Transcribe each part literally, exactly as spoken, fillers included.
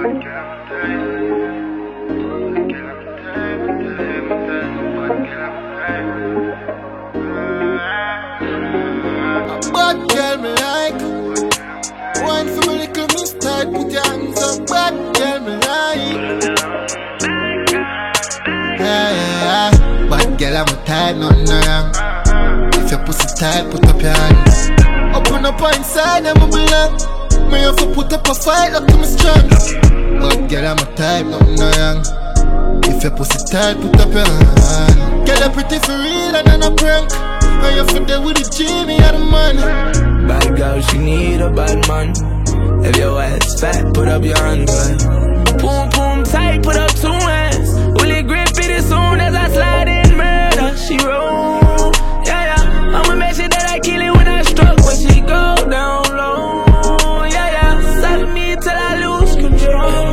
Bad girl me like. One for my little mistake, put your hands up. Bad girl me like. Yeah, yeah, yeah. Bad girl I'm a type, nothing wrong. If your pussy tight, put up your hands. Open up inside, I'm a belong. Me have to put up a fight, look to me strong. Bad girl I'm a type, nothing wrong. If your pussy tight, put up your hand. Girl, you're pretty for real and I'm a prank. And you're for there with the Jimmy and the man. Bad girl, she need a bad man. If your ass fat, put up your hands, man. Boom, boom, tight, put up two hands. Will it grip it as soon as I slide in murder? She roll, yeah, yeah. I'ma make sure that I kill it when I stroke. When she go down low, yeah, yeah. Suck me till I lose control.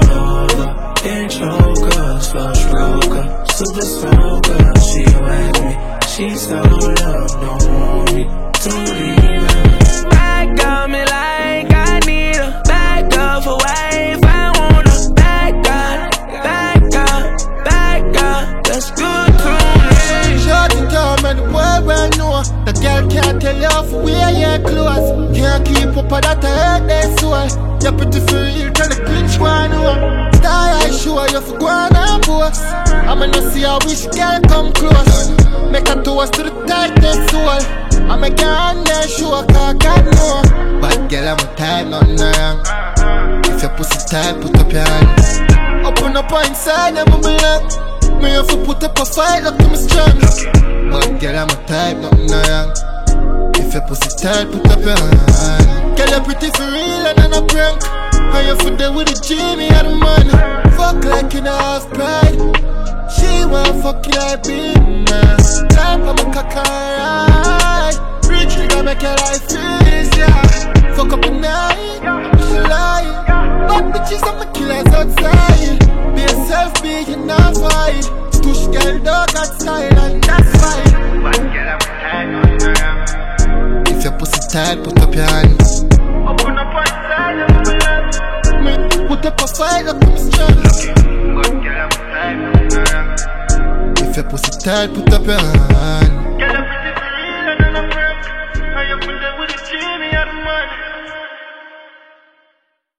Introker, slow stroker, super stroker. She whack me, she so love, don't want me to leave her. Back got me like I need a back up for wife. I want a back up, back up, back up. That's good to me. Shut it down, man, the boy well know. The girl can't tell you off where your clothes. Can't keep up with that hurt their soul. You're pretty for real, tell the clinch one over. Star I show you for go on and post. I'ma not see how wish girl come close. Make a toast to the tightest soul. I make her hand there show, cause God know. Bad girl I'm a type, nothing wrong. If your pussy tight, put up your hands. Open up inside, I'm a belong. Me have to put up a fight, look to me strong. Bad girl I'm a type, nothing wrong. If your pussy tight, put up your hand. Girl, you're pretty for real and I'm a prank. And you're for there with the Jimmy and the man. Fuck like in a half pride. She want fuck you like big man. Type of a cock-alright. Rich nigga make your life easy, yeah. Fuck up the night, she lie. Bad bitches and my killers outside. Be yourself, be you not fight. Stush girl dog outside and that's fine. Bad girl I'm a type, if your pussy tight, put up your hands. open up inside, I'm a Me put up a fight, look to me strong. bad girl I'm a type, If your pussy tight, put up your hand.